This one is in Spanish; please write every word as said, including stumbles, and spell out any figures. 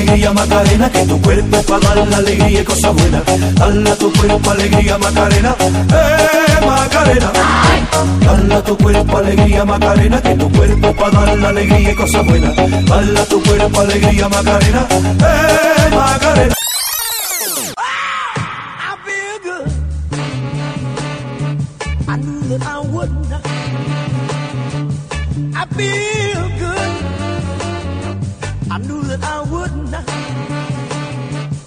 alegría Macarena, que tu cuerpo es para dar la alegría y cosas buenas. Dale a tu cuerpo alegría Macarena, eh Macarena. Dale a tu cuerpo alegría Macarena, que tu cuerpo es para dar la alegría y cosas buenas. Dale a tu cuerpo alegría Macarena, eh Macarena. I feel good. I knew that I wouldn't. I feel good. I knew that I wouldn't.